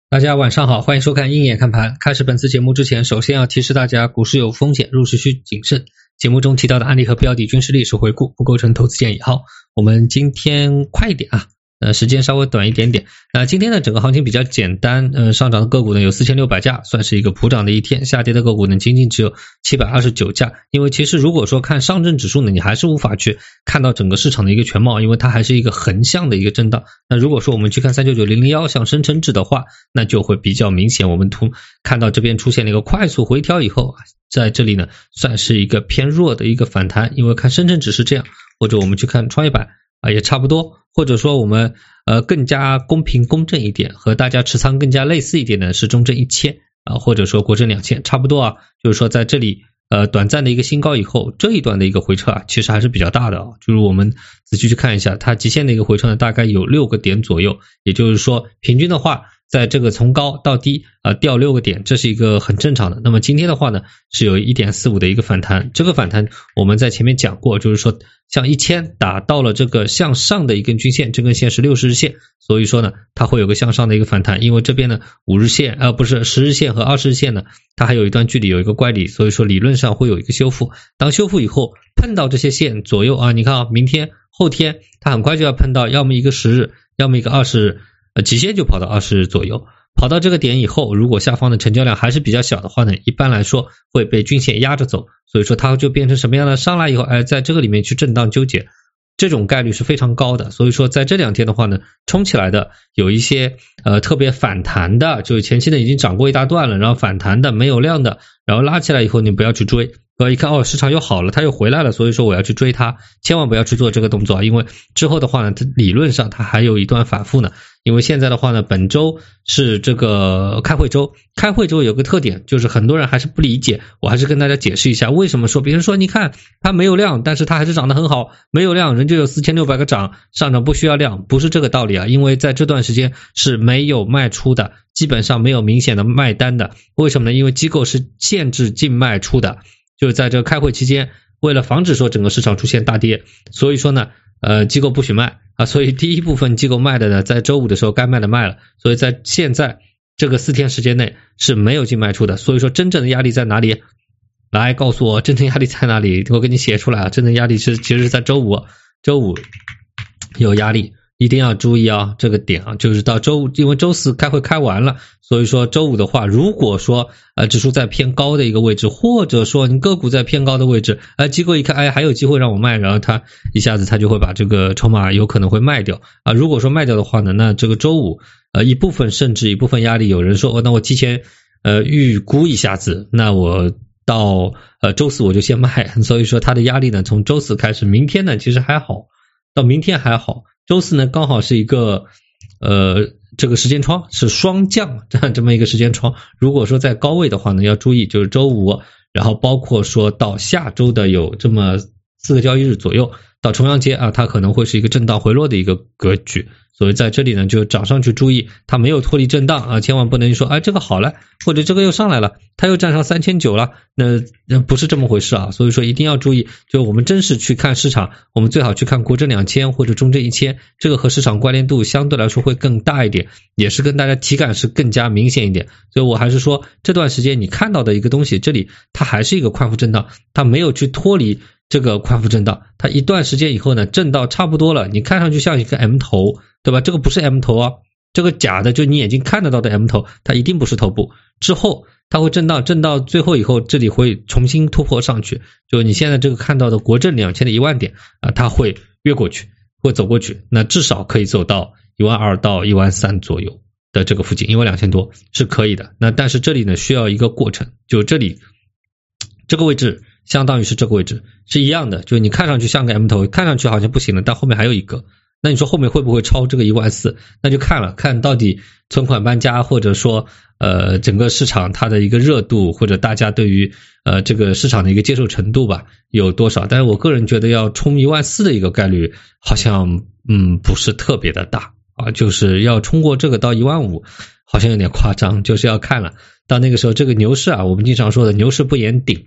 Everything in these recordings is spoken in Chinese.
大家晚上好，欢迎收看鹰眼看盘。开始本次节目之前，首先要提示大家，股市有风险，入市需谨慎。节目中提到的案例和标的均是历史回顾，不构成投资建议。好，我们今天快一点啊，时间稍微短一点点。今天的整个行情比较简单，上涨的个股呢有4600家，算是一个普涨的一天。下跌的个股呢仅仅只有729家。因为其实如果说看上证指数呢，你还是无法去看到整个市场的一个全貌，因为它还是一个横向的一个震荡。那如果说我们去看399001像深成指的话，那就会比较明显。我们看到这边出现了一个快速回调以后，在这里呢算是一个偏弱的一个反弹，因为看深成指是这样，或者我们去看创业板也差不多，或者说我们更加公平公正一点，和大家持仓更加类似一点的是中证1000或者说国证2000，差不多就是说在这里短暂的一个新高以后，这一段的一个回撤其实还是比较大的就是我们仔细去看一下，它极限的一个回撤呢大概有6个点左右，也就是说平均的话在这个从高到低掉6个点，这是一个很正常的。那么今天的话呢是有 1.45 的一个反弹，这个反弹我们在前面讲过，就是说像1000打到了这个向上的一根均线，这根线是60日线，所以说呢它会有个向上的一个反弹，因为这边呢5日线不是10日线和20日线呢它还有一段距离有一个乖离，所以说理论上会有一个修复。当修复以后碰到这些线左右你看明天后天它很快就要碰到要么一个10日要么一个20日，极限就跑到20日左右，跑到这个点以后，如果下方的成交量还是比较小的话呢，一般来说会被均线压着走，所以说它就变成什么样的，上来以后在这个里面去震荡纠结，这种概率是非常高的。所以说在这2天的话呢，冲起来的有一些特别反弹的，就是前期呢已经涨过一大段了，然后反弹的没有量的，然后拉起来以后你不要去追，一看市场又好了，它又回来了，所以说我要去追它，千万不要去做这个动作，因为之后的话呢，它理论上它还有一段反复呢。因为现在的话呢，本周是这个开会周，开会周有个特点，就是很多人还是不理解，我还是跟大家解释一下为什么说，别人说你看它没有量，但是它还是涨得很好，没有量人就有4600个涨，上涨不需要量，不是这个道理因为在这段时间是没有卖出的，基本上没有明显的卖单的。为什么呢？因为机构是限制净卖出的，就是在这个开会期间，为了防止说整个市场出现大跌，所以说呢机构不许卖所以第一部分机构卖的呢，在周五的时候该卖的卖了，所以在现在这个4天时间内是没有净卖出的。所以说真正的压力在哪里？来告诉我真正压力在哪里，我给你写出来真正压力其实是在周五有压力，一定要注意这个点就是到周五，因为周四开会开完了，所以说周五的话，如果说指数在偏高的一个位置，或者说你个股在偏高的位置，机构一看还有机会让我卖，然后它一下子它就会把这个筹码有可能会卖掉如果说卖掉的话呢，那这个周五一部分甚至一部分压力，有人说那我提前预估一下子，那我到周四我就先卖，所以说它的压力呢从周四开始，明天呢其实还好，到明天还好，周四呢刚好是一个这个时间窗是双降这么一个时间窗，如果说在高位的话呢要注意，就是周五，然后包括说到下周的有这么4个交易日左右，到重阳节它可能会是一个震荡回落的一个格局，所以在这里呢就涨上去注意它没有脱离震荡千万不能说这个好了，或者这个又上来了，它又站上3900了，那不是这么回事所以说一定要注意，就我们真是去看市场，我们最好去看国证2000或者中证1000，这个和市场关联度相对来说会更大一点，也是跟大家体感是更加明显一点。所以我还是说这段时间你看到的一个东西，这里它还是一个宽幅震荡，它没有去脱离这个宽幅震荡，它一段时间以后呢震到差不多了，你看上去像一个 M 头，对吧？这个不是 M 头这个假的，就你眼睛看得到的 M 头，它一定不是头部，之后它会震到最后以后，这里会重新突破上去，就你现在这个看到的国证2000的1万点它会越过去，会走过去，那至少可以走到12000到13000左右的这个附近，12000多是可以的。那但是这里呢需要一个过程，就这里这个位置相当于是这个位置是一样的，就是你看上去像个 M 头，看上去好像不行了，但后面还有一个，那你说后面会不会超这个14000？那就看到底存款搬家，或者说整个市场它的一个热度，或者大家对于这个市场的一个接受程度吧有多少。但是我个人觉得要冲14000的一个概率好像不是特别的大就是要冲过这个到15000好像有点夸张，就是要看了到那个时候这个牛市我们经常说的牛市不言顶，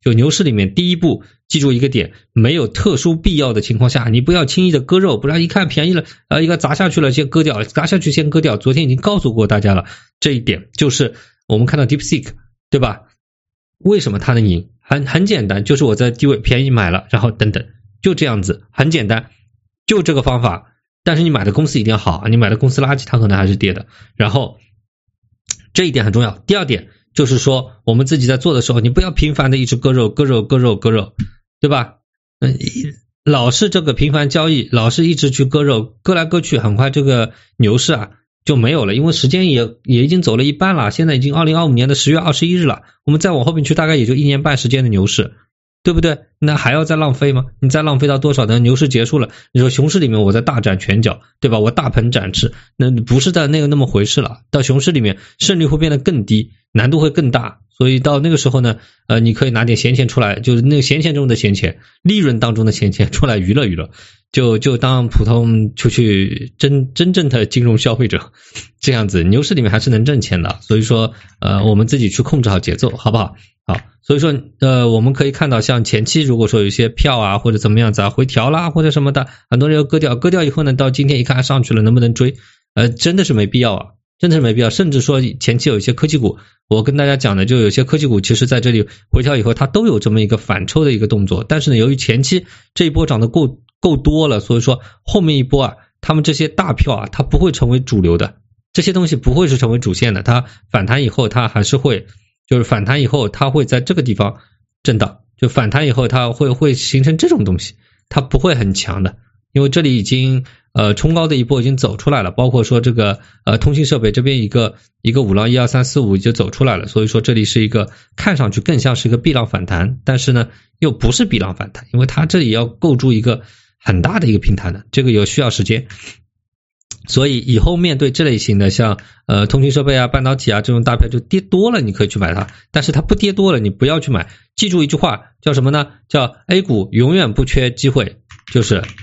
就牛市里面第一步记住一个点，没有特殊必要的情况下，你不要轻易的割肉，不然一看便宜了，一个砸下去了先割掉，砸下去先割掉。昨天已经告诉过大家了，这一点就是我们看到 DeepSeek， 对吧？为什么它能赢？很简单，就是我在低位便宜买了，然后等等，就这样子，很简单，就这个方法。但是你买的公司一定要好，你买的公司垃圾，它可能还是跌的。然后这一点很重要。第二点就是说，我们自己在做的时候，你不要频繁的一直割肉，对吧？老是这个频繁交易，老是一直去割肉，割来割去，很快这个牛市啊就没有了，因为时间也已经走了一半了，现在已经2025年的10月21日了，我们再往后面去大概也就1年半时间的牛市，对不对？那还要再浪费吗？你再浪费到多少？等牛市结束了，你说熊市里面我在大展拳脚，对吧？我大鹏展翅，那不是在那么回事了。到熊市里面胜率会变得更低，难度会更大，所以到那个时候呢，你可以拿点闲钱出来，就是那个闲钱中的闲钱，利润当中的闲钱出来娱乐娱乐，就当普通出去真正的金融消费者，这样子牛市里面还是能挣钱的。所以说我们自己去控制好节奏，好不好？好，所以说我们可以看到，像前期如果说有一些票啊或者怎么样子啊回调啦或者什么的，很多人又割掉以后呢，到今天一看上去了，能不能追？真的是没必要啊，真的是没必要。甚至说前期有一些科技股，我跟大家讲的，就有些科技股其实在这里回调以后，它都有这么一个反抽的一个动作，但是呢，由于前期这一波涨得够多了，所以说后面一波啊，他们这些大票啊，它不会成为主流的，这些东西不会是成为主线的，它反弹以后它还是会，就是反弹以后它会在这个地方震荡，就反弹以后它会形成这种东西，它不会很强的，因为这里已经冲高的一波已经走出来了，包括说这个通信设备这边一个五浪1 2 3 4 5就走出来了，所以说这里是一个看上去更像是一个 B 浪反弹，但是呢又不是 B 浪反弹，因为它这里要构筑一个很大的一个平台的，这个有需要时间。所以以后面对这类型的像通信设备啊、半导体啊这种大票就跌多了，你可以去买它，但是它不跌多了你不要去买。记住一句话叫什么呢？叫 A 股永远不缺机会，就是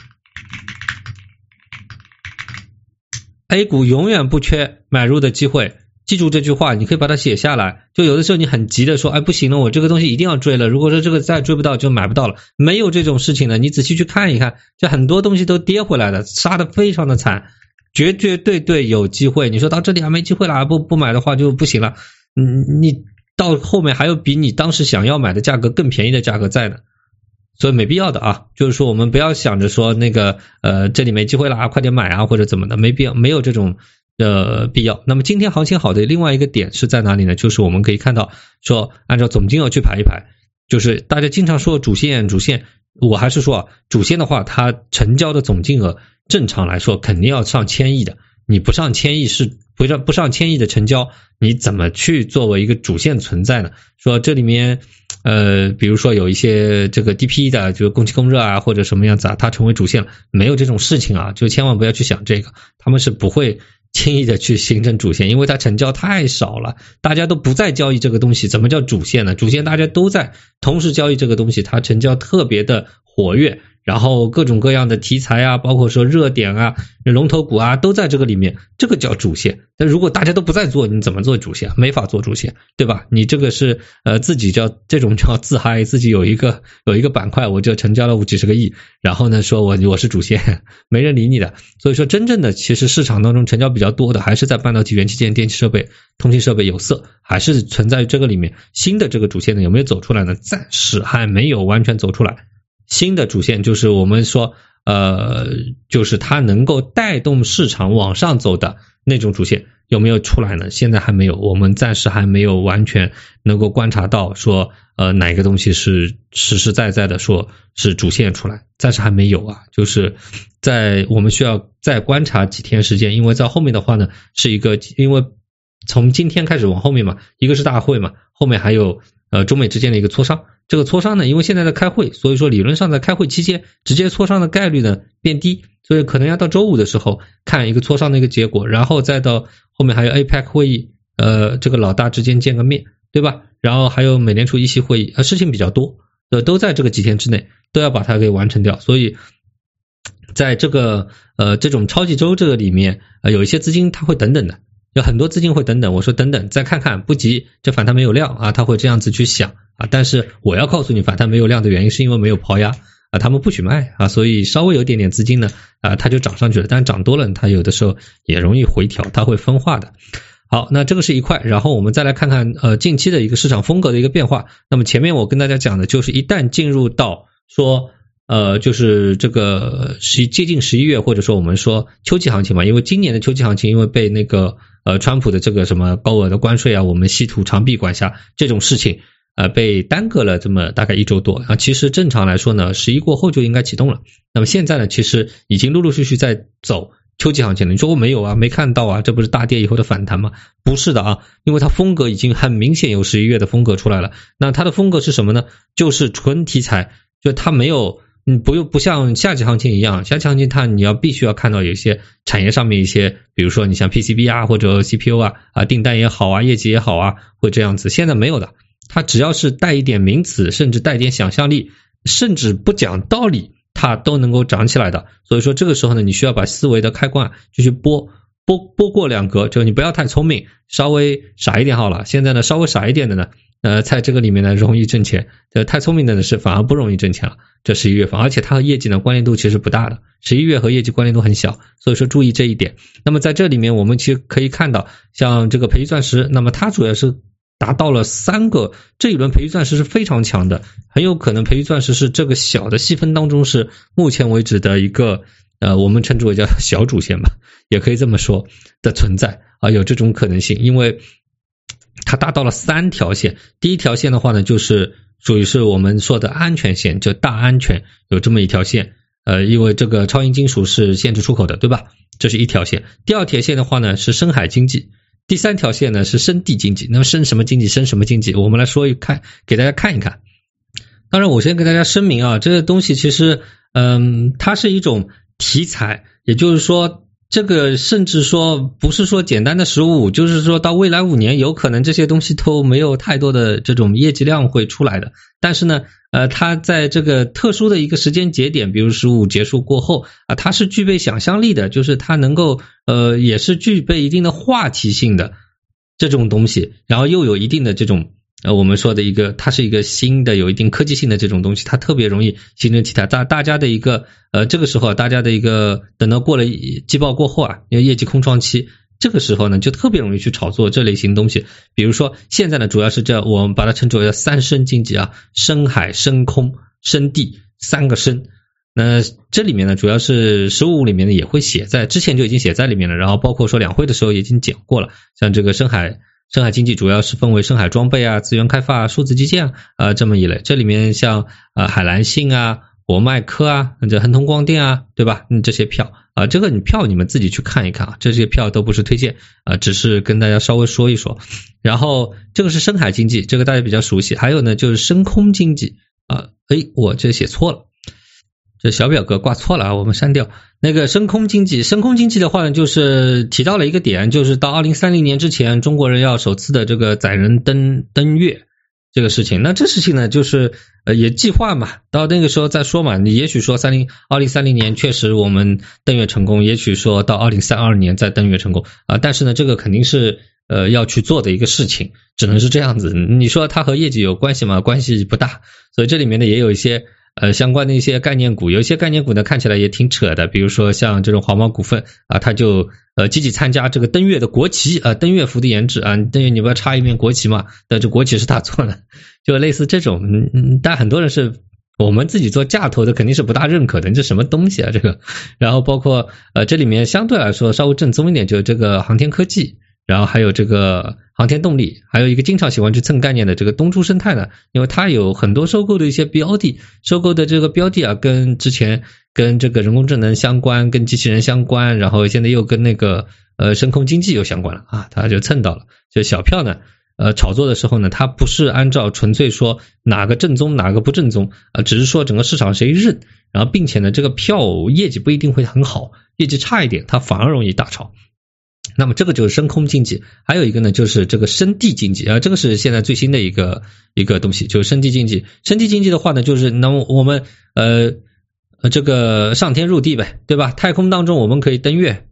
A 股永远不缺买入的机会。记住这句话，你可以把它写下来。就有的时候你很急的说，哎，不行了，我这个东西一定要追了，如果说这个再追不到就买不到了，没有这种事情的。你仔细去看一看，就很多东西都跌回来的，杀得非常的惨，绝对有机会。你说到这里还没机会了，不买的话就不行了，你到后面还有比你当时想要买的价格更便宜的价格在呢，所以没必要的啊。就是说我们不要想着说那个这里没机会了快点买啊或者怎么的，没必要，没有这种必要。那么今天行情好的另外一个点是在哪里呢？就是我们可以看到说按照总金额去排一排，就是大家经常说主线，我还是说啊，主线的话它成交的总金额正常来说肯定要上千亿的，你不上千亿是不上千亿的成交，你怎么去作为一个主线存在呢？说这里面比如说有一些这个 DP 的就是供气供热啊或者什么样子啊，它成为主线了，没有这种事情啊，就千万不要去想这个，他们是不会轻易的去形成主线，因为它成交太少了，大家都不再交易这个东西，怎么叫主线呢？主线大家都在同时交易这个东西，它成交特别的活跃，然后各种各样的题材啊，包括说热点啊、龙头股啊都在这个里面，这个叫主线。但如果大家都不再做，你怎么做主线？没法做主线，对吧？你这个是自己这种叫自嗨，自己有一个板块，我就成交了几十个亿，然后呢说我是主线，没人理你的。所以说真正的其实市场当中成交比较多的还是在半导体、元器件、电气设备、通信设备、有色，还是存在于这个里面。新的这个主线呢有没有走出来呢？暂时还没有完全走出来。新的主线就是我们说就是它能够带动市场往上走的那种主线有没有出来呢？现在还没有，我们暂时还没有完全能够观察到说哪个东西是实实在在的说是主线出来，暂时还没有啊，就是我们需要再观察几天时间，因为在后面的话呢是一个，因为从今天开始往后面嘛，一个是大会嘛，后面还有中美之间的一个磋商，这个磋商呢因为现在在开会，所以说理论上在开会期间直接磋商的概率呢变低，所以可能要到周五的时候看一个磋商的一个结果，然后再到后面还有 APEC 会议这个老大之间见个面，对吧？然后还有美联储议息会议事情比较多，都在这个几天之内都要把它给完成掉，所以在这个这种超级周这个里面有一些资金它会等等的， 有很多资金会等等，我说等等再看看，不急，这反弹没有量啊，他会这样子去想啊。但是我要告诉你，反弹没有量的原因是因为没有抛压啊，他们不许卖啊，所以稍微有点资金呢啊，它就涨上去了，但涨多了它有的时候也容易回调，它会分化的。好，那这个是一块，然后我们再来看看近期的一个市场风格的一个变化。那么前面我跟大家讲的就是一旦进入到说就是这个接近11月，或者说我们说秋季行情嘛，因为今年的秋季行情因为被那个川普的这个什么高额的关税啊，我们稀土长臂管辖这种事情被耽搁了这么大概1周多啊。其实正常来说呢，11过后就应该启动了。那么现在呢，其实已经陆陆续续在走秋季行情了。你说我没有啊，没看到啊，这不是大跌以后的反弹吗？不是的啊，因为它风格已经很明显有11月的风格出来了。那它的风格是什么呢？就是纯题材，就它没有不像夏季行情一样，夏季行情你必须要看到有一些产业上面一些，比如说你像 PCB 啊或者 CPU 啊订单也好啊，业绩也好啊，会这样子。现在没有的，它只要是带一点名词，甚至带一点想象力，甚至不讲道理，它都能够涨起来的。所以说这个时候呢，你需要把思维的开关就去拨过2格，就你不要太聪明，稍微傻一点好了。现在呢稍微傻一点的呢在这个里面呢容易挣钱，太聪明的呢是反而不容易挣钱了。这11月份，而且它和业绩呢关联度其实不大的，11月和业绩关联度很小，所以说注意这一点。那么在这里面我们其实可以看到，像这个培育钻石，那么它主要是达到了3个，这一轮培育钻石是非常强的，很有可能培育钻石是这个小的细分当中是目前为止的一个我们称之为叫小主线吧，也可以这么说的存在啊，有这种可能性。因为它达到了3条线，第一条线的话呢就是属于是我们说的安全线，就大安全，有这么一条线，因为这个超银金属是限制出口的，对吧？这是一条线。第二条线的话呢是深海经济，第3条线呢是深地经济。那么深什么经济？深什么经济？我们来说给大家看一看。当然我先给大家声明啊，这个东西其实它是一种题材，也就是说这个甚至说不是说简单的15，就是说到未来5年有可能这些东西都没有太多的这种业绩量会出来的。但是呢它在这个特殊的一个时间节点，比如15结束过后啊，它是具备想象力的，就是它能够也是具备一定的话题性的这种东西，然后又有一定的这种我们说的一个，它是一个新的有一定科技性的这种东西，它特别容易形成题材。大家的一个这个时候大家的一个等到过了季报过后啊，因为业绩空窗期，这个时候呢就特别容易去炒作这类型东西。比如说现在呢主要是我们把它称之为3深经济啊，深海、深空、深地，3个深。那这里面呢主要是15里面呢也会写在，之前就已经写在里面了，然后包括说两会的时候也已经讲过了。像这个深海经济主要是分为深海装备啊、资源开发、数字基建这么一类。这里面像海蓝信啊、博麦科啊、这恒通光电啊，对吧？这些票这个票你们自己去看一看啊，这些票都不是推荐只是跟大家稍微说一说。然后这个是深海经济，这个大家比较熟悉。还有呢就是深空经济我这写错了，这小表格挂错了啊，我们删掉。那个深空经济的话呢，就是提到了一个点，就是到2030年之前，中国人要首次的这个载人登月这个事情。那这事情呢，就是也计划嘛，到那个时候再说嘛。你也许说2030年确实我们登月成功，也许说到2032年再登月成功但是呢，这个肯定是要去做的一个事情，只能是这样子。你说它和业绩有关系吗？关系不大。所以这里面呢也有一些相关的一些概念股，有一些概念股呢看起来也挺扯的，比如说像这种华贸股份它就积极参加这个登月的国旗登月服的研制登月你不要插一面国旗嘛，但这国旗是他做的，就类似这种但很多人是我们自己做价投的肯定是不大认可的，这什么东西啊这个。然后包括这里面相对来说稍微正宗一点，就是这个航天科技，然后还有这个航天动力，还有一个经常喜欢去蹭概念的这个东珠生态呢，因为它有很多收购的一些标的，收购的这个标的跟之前跟这个人工智能相关，跟机器人相关，然后现在又跟那个深空经济有相关了它就蹭到了。就小票呢炒作的时候呢，它不是按照纯粹说哪个正宗哪个不正宗只是说整个市场谁认，然后并且呢这个票业绩不一定会很好，业绩差一点它反而容易大炒。那么这个就是深空经济。还有一个呢就是这个深地经济这个是现在最新的一个东西，就是深地经济。深地经济的话呢，就是那么我们这个上天入地呗，对吧？太空当中我们可以登月，对吧？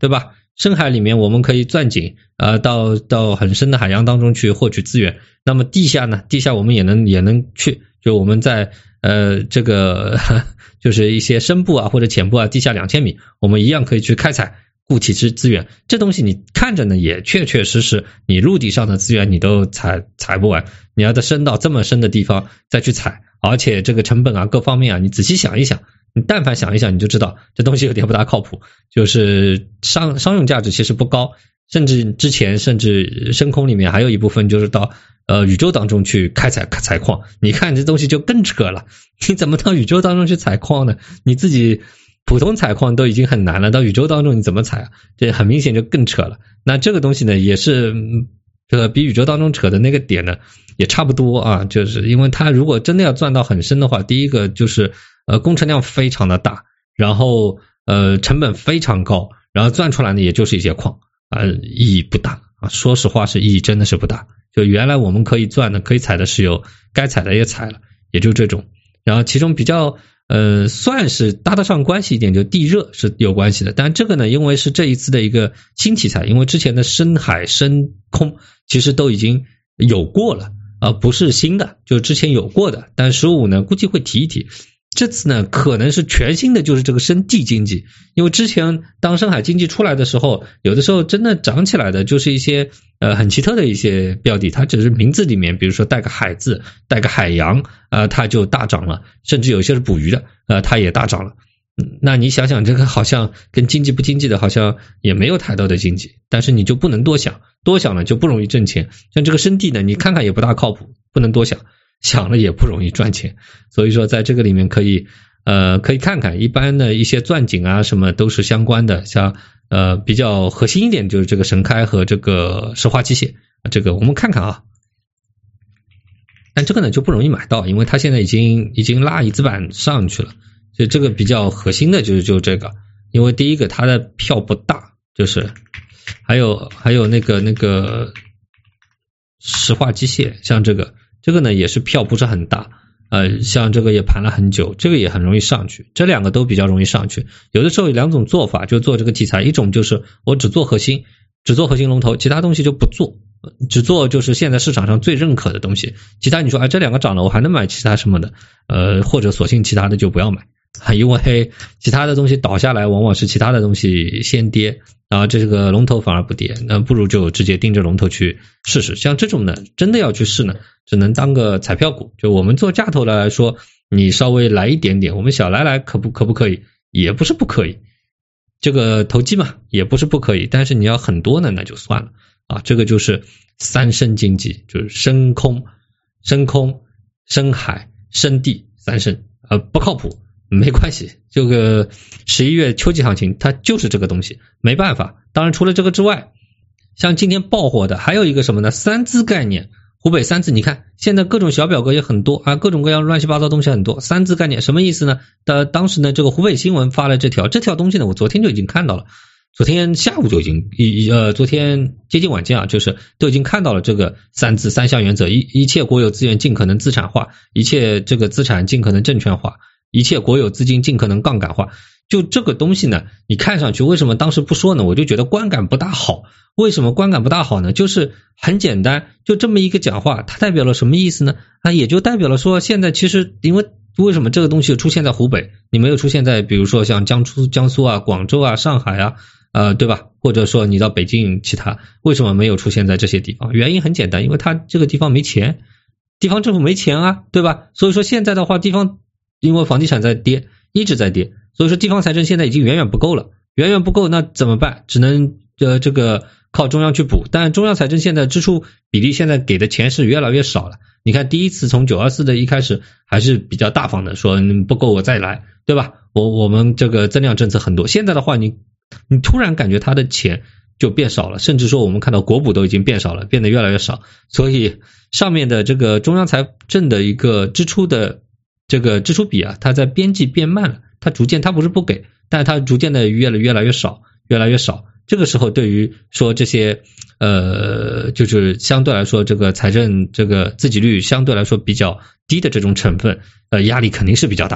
深海里面我们可以钻井到很深的海洋当中去获取资源。那么地下呢？地下我们也能去，就我们在这个就是一些深部啊或者浅部啊，地下2000米，我们一样可以去开采固体资源。这东西你看着呢，也确确实实你陆地上的资源你都采不完，你要深到这么深的地方再去采，而且这个成本啊各方面啊，你仔细想一想，你但凡想一想你就知道这东西有点不大靠谱，就是商用价值其实不高，甚至深空里面还有一部分就是到宇宙当中去开采矿。你看这东西就更扯了，你怎么到宇宙当中去采矿呢？你自己普通采矿都已经很难了，到宇宙当中你怎么采啊？这很明显就更扯了。那这个东西呢也是比宇宙当中扯的那个点呢也差不多啊，就是因为它如果真的要钻到很深的话，第一个就是工程量非常的大，然后成本非常高，然后钻出来呢也就是一些矿意义不大啊，说实话是意义真的是不大。就原来我们可以钻的可以采的石油，该采的也采了，也就这种。然后其中比较算是搭得上关系一点，就地热是有关系的。但这个呢因为是这一次的一个新题材，因为之前的深海深空其实都已经有过了不是新的，就之前有过的，但15呢估计会提一提。这次呢可能是全新的，就是这个深地经济。因为之前当深海经济出来的时候，有的时候真的涨起来的就是一些很奇特的一些标的，它只是名字里面比如说带个海字带个海洋它就大涨了，甚至有些是捕鱼的它也大涨了。那你想想这个好像跟经济不经济的好像也没有太多的经济，但是你就不能多想，多想了就不容易挣钱。像这个深地呢你看看也不大靠谱，不能多想，想了也不容易赚钱。所以说在这个里面可以看看，一般的一些钻井啊什么都是相关的，像比较核心一点就是这个神开和这个石化机械，这个我们看看啊。但这个呢就不容易买到，因为它现在已经拉一字板上去了，所以这个比较核心的就这个。因为第一个它的票不大，就是还有那个石化机械，像这个呢也是票不是很大，像这个也盘了很久，这个也很容易上去，这两个都比较容易上去。有的时候有两种做法，就做这个题材，一种就是我只做核心龙头，其他东西就不做，只做就是现在市场上最认可的东西，其他你说这两个涨了我还能买其他什么的或者索性其他的就不要买，因为其他的东西倒下来往往是其他的东西先跌，然后这个龙头反而不跌，那不如就直接盯着龙头去试试。像这种呢真的要去试呢只能当个彩票股，就我们做价投来说，你稍微来一点点，我们小来可不可以？也不是不可以，这个投机嘛也不是不可以，但是你要很多呢那就算了这个就是三深经济，就是深空、深海、深地三深不靠谱没关系，这个11月秋季行情它就是这个东西，没办法。当然除了这个之外，像今天爆火的还有一个什么呢？三资概念，湖北三资，你看现在各种小表格也很多各种各样乱七八糟东西很多。三资概念什么意思呢？当时呢这个湖北新闻发了这条东西呢我昨天就已经看到了，昨天下午就已经昨天接近晚间就是都已经看到了这个三项原则，一切国有资源尽可能资产化，一切这个资产尽可能证券化，一切国有资金尽可能杠杆化。就这个东西呢你看上去为什么当时不说呢？我就觉得观感不大好。为什么观感不大好呢？就是很简单，就这么一个讲话它代表了什么意思呢？也就代表了说现在其实因为什么这个东西出现在湖北，你没有出现在比如说像江苏啊、广州啊、上海对吧？或者说你到北京其他，为什么没有出现在这些地方？原因很简单，因为它这个地方没钱，地方政府没钱对吧？所以说现在的话地方因为房地产在跌，一直在跌，所以说地方财政现在已经远远不够了，那怎么办？只能这个靠中央去补，但中央财政现在支出比例现在给的钱是越来越少了。你看第一次从924的一开始还是比较大方的，说不够我再来，对吧？我们这个增量政策很多，现在的话你突然感觉他的钱就变少了，甚至说我们看到国补都已经变少了，变得越来越少。所以上面的这个中央财政的一个支出的这个支出比它在边际变慢了，它不是不给，但是它逐渐的越来越少。这个时候对于说这些就是相对来说这个财政这个自给率相对来说比较低的这种成分压力肯定是比较大的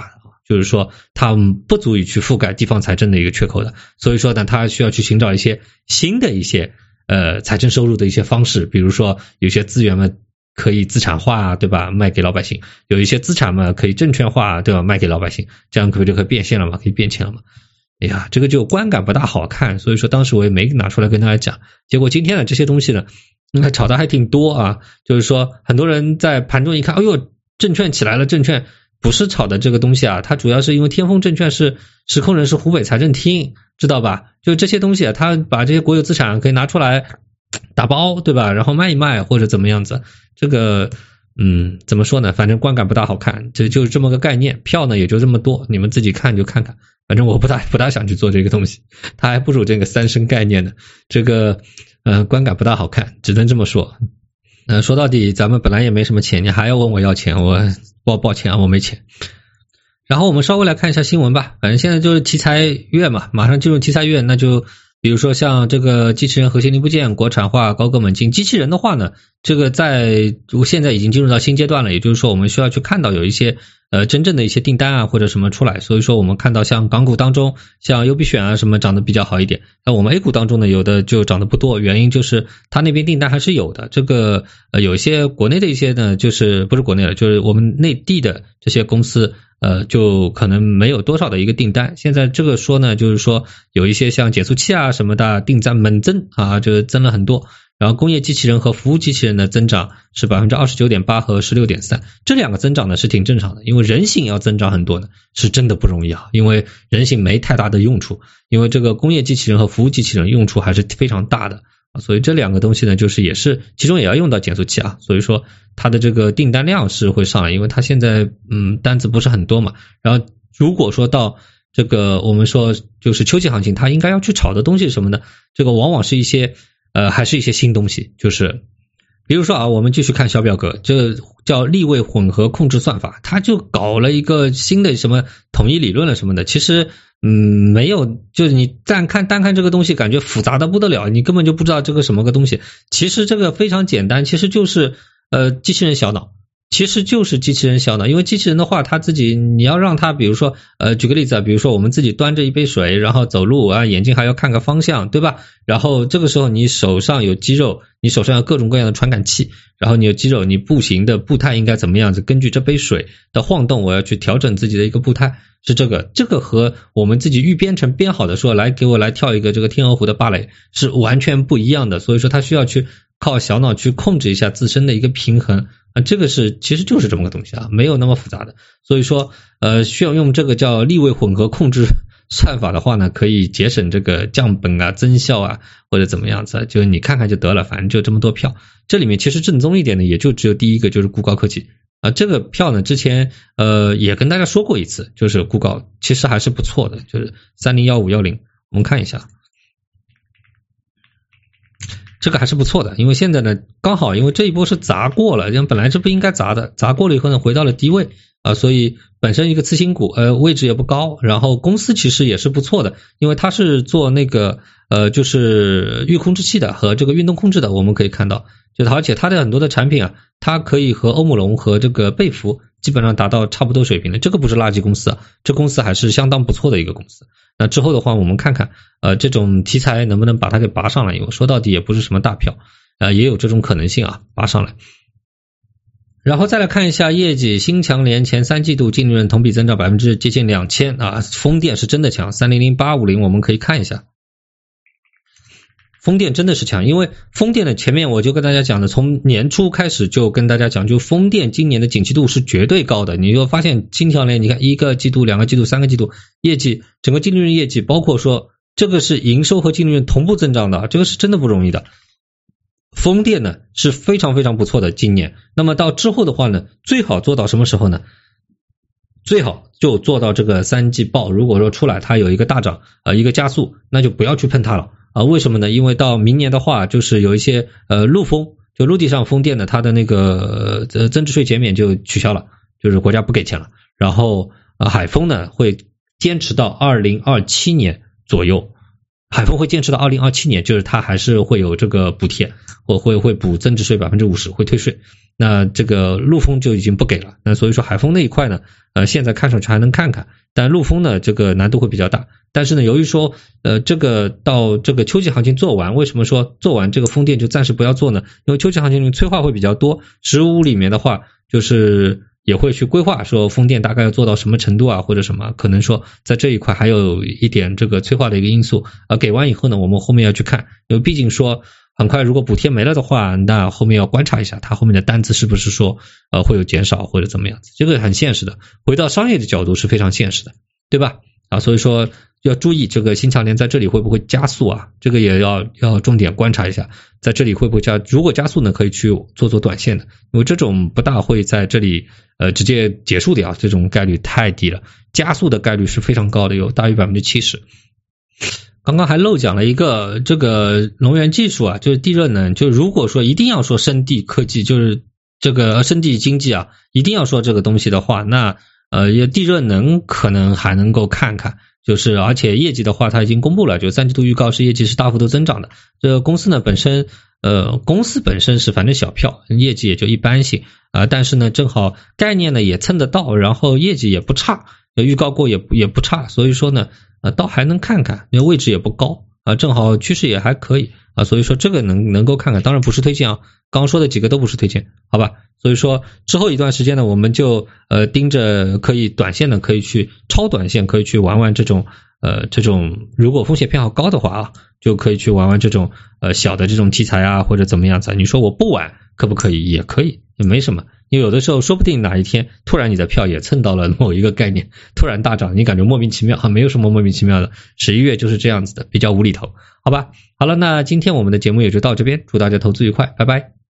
就是说它不足以去覆盖地方财政的一个缺口的，所以说呢，它需要去寻找一些新的一些财政收入的一些方式，比如说有些资源嘛可以资产化，对吧？卖给老百姓，有一些资产嘛可以证券化，对吧？卖给老百姓，这样可不就可以变现了嘛？可以变钱了嘛？哎呀，这个就观感不大好看，所以说当时我也没拿出来跟大家讲。结果今天呢，这些东西呢，炒的还挺多啊。就是说，很多人在盘中一看，哎呦，证券起来了，证券不是炒的这个东西啊，它主要是因为天风证券是实控人是湖北财政厅，知道吧？就这些东西啊，他把这些国有资产可以拿出来打包，对吧？然后卖一卖或者怎么样子，这个怎么说呢？反正观感不大好看，就是这么个概念。票呢也就这么多，你们自己看就看看。反正我不大想去做这个东西，它还不如这个三生概念呢。这个观感不大好看，只能这么说。说到底咱们本来也没什么钱，你还要问我要钱，我抱歉啊，我没钱。然后我们稍微来看一下新闻吧，反正现在就是题材月嘛，马上进入题材月，那就比如说像这个机器人核心零部件国产化高歌猛进。机器人的话呢，这个现在已经进入到新阶段了，也就是说我们需要去看到有一些真正的一些订单啊或者什么出来，所以说我们看到像港股当中像优必选啊什么涨得比较好一点，那我们 A 股当中呢有的就涨得不多，原因就是它那边订单还是有的。这个有一些国内的一些呢，就是不是国内的，就是我们内地的这些公司就可能没有多少的一个订单。现在这个说呢，就是说有一些像减速器啊什么的订单猛增啊，就增了很多。然后工业机器人和服务机器人的增长是 29.8% 和 16.3%， 这两个增长呢是挺正常的，因为人形要增长很多呢是真的不容易啊，因为人形没太大的用处，因为这个工业机器人和服务机器人用处还是非常大的，所以这两个东西呢就是也是其中也要用到减速器啊，所以说它的这个订单量是会上来，因为它现在单子不是很多嘛。然后如果说到这个我们说就是秋季行情，它应该要去炒的东西是什么呢？这个往往是一些还是一些新东西，就是比如说啊，我们继续看小表格，这叫立位混合控制算法，它就搞了一个新的什么统一理论了什么的，其实没有，就是你单看这个东西感觉复杂的不得了，你根本就不知道这个什么个东西。其实这个非常简单，其实就是机器人小脑。其实就是机器人小脑，因为机器人的话他自己你要让他比如说举个例子啊，比如说我们自己端着一杯水然后走路啊，眼睛还要看个方向，对吧？然后这个时候你手上有肌肉，你手上有各种各样的传感器，然后你有肌肉，你步行的步态应该怎么样子，根据这杯水的晃动我要去调整自己的一个步态，是这个和我们自己预编程编好的说来给我来跳一个这个天鹅湖的芭蕾是完全不一样的，所以说它需要去靠小脑去控制一下自身的一个平衡啊，这个其实就是这么个东西啊，没有那么复杂的。所以说需要用这个叫立位混合控制算法的话呢，可以节省这个降本啊增效啊或者怎么样子，就你看看就得了，反正就这么多票。这里面其实正宗一点的也就只有第一个就是固高科技啊，这个票呢之前也跟大家说过一次，就是固高其实还是不错的，就是301510我们看一下。这个还是不错的，因为现在呢刚好因为这一波是砸过了，本来是不应该砸的，砸过了以后呢回到了低位啊，所以本身一个次新股位置也不高，然后公司其实也是不错的，因为它是做那个就是预控制器的和这个运动控制的，我们可以看到就而且它的很多的产品啊，它可以和欧姆龙和这个贝弗基本上达到差不多水平的，这个不是垃圾公司啊，这公司还是相当不错的一个公司。那之后的话我们看看这种题材能不能把它给拔上来，因为说到底也不是什么大票也有这种可能性啊，拔上来。然后再来看一下业绩，新强联前3季度净利润同比增长接近2000啊，风电是真的强，300850我们可以看一下。风电真的是强，因为风电的前面我就跟大家讲的，从年初开始就跟大家讲，就风电今年的景气度是绝对高的。你就发现新强联，你看1个季度、2个季度、3个季度业绩，整个净利润业绩，包括说这个是营收和净利润同步增长的，这个是真的不容易的。风电呢是非常非常不错的今年，那么到之后的话呢，最好做到什么时候呢？最好就做到这个3季报，如果说出来它有一个大涨一个加速，那就不要去碰它了。为什么呢？因为到明年的话就是有一些陆风，就陆地上风电的它的那个增值税减免就取消了，就是国家不给钱了，然后海风呢会坚持到2027年左右海丰会坚持到2027年，就是它还是会有这个补贴，或会补增值税 50%， 会退税。那这个陆丰就已经不给了。那所以说海丰那一块呢，现在看上去还能看看，但陆丰呢这个难度会比较大。但是呢，由于说这个到这个秋季行情做完，为什么说做完这个风电就暂时不要做呢？因为秋季行情里面催化会比较多，15里面的话就是也会去规划说风电大概要做到什么程度啊，或者什么，可能说在这一块还有一点这个催化的一个因素。给完以后呢，我们后面要去看，因为毕竟说很快如果补贴没了的话，那后面要观察一下它后面的单子是不是说会有减少或者怎么样子，这个很现实的，回到商业的角度是非常现实的，对吧？所以说要注意这个新强联在这里会不会加速啊，这个也要重点观察一下，在这里会不会如果加速呢，可以去做短线的，因为这种不大会在这里直接结束掉，这种概率太低了，加速的概率是非常高的，有大于 70%。刚刚还漏讲了一个这个能源技术啊，就是地热能，就如果说一定要说生地科技，就是这个生地经济啊，一定要说这个东西的话，那地热能可能还能够看看，就是而且业绩的话它已经公布了，就3季度预告是业绩是大幅度增长的。这个公司呢本身是反正小票，业绩也就一般性但是呢正好概念呢也蹭得到，然后业绩也不差，预告过也不差，所以说呢倒还能看看，因为位置也不高正好趋势也还可以所以说这个能够看看，当然不是推荐刚刚说的几个都不是推荐，好吧？所以说之后一段时间呢，我们就盯着可以短线的可以去超短线，可以去玩这种如果风险偏好高的话就可以去玩这种小的这种题材或者怎么样子。你说我不玩可不可以？也可以，也没什么。因为有的时候说不定哪一天突然你的票也蹭到了某一个概念，突然大涨，你感觉莫名其妙没有什么莫名其妙的，11月就是这样子的，比较无厘头，好吧？好了，那今天我们的节目也就到这边，祝大家投资愉快，拜拜。